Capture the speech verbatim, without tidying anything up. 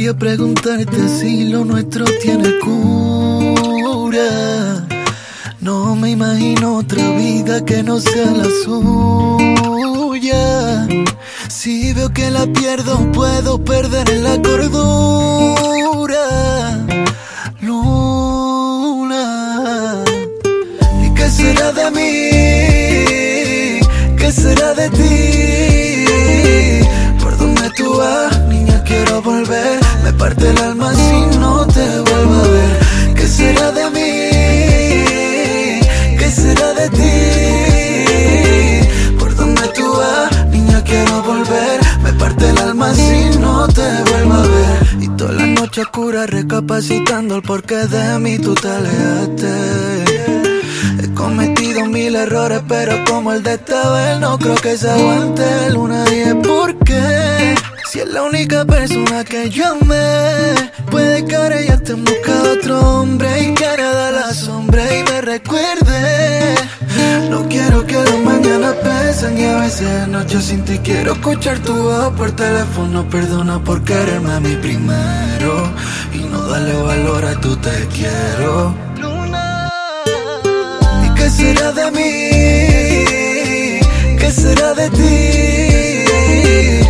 quería preguntarte si lo nuestro tiene cura. No me imagino otra vida que no sea la suya. Si veo que la pierdo, puedo perder la cordura. Luna, ¿y qué será de mí? ¿Qué será de ti? ¿Por dónde tú vas? Niña, quiero volver. Me parte el alma si no te vuelvo a ver. ¿Qué será de mí? ¿Qué será de ti? ¿Por dónde tú vas? Niña, quiero volver. Me parte el alma si no te vuelvo a ver. Y toda la noche oscura recapacitando el porqué de mí tú te alejaste. He cometido mil errores, pero como el de esta vez no creo que se aguante. Luna, dije ¿por qué? Si es la única persona que yo amé. Puede que ahora ya te en busca de otro hombre y que nada la sombra y me recuerde. No quiero que las mañanas pesen y a veces de noche sin ti quiero escuchar tu voz por teléfono. Perdona por quererme a mí primero y no darle valor a tu te quiero. ¿Qué será de mí? ¿Qué será de ti?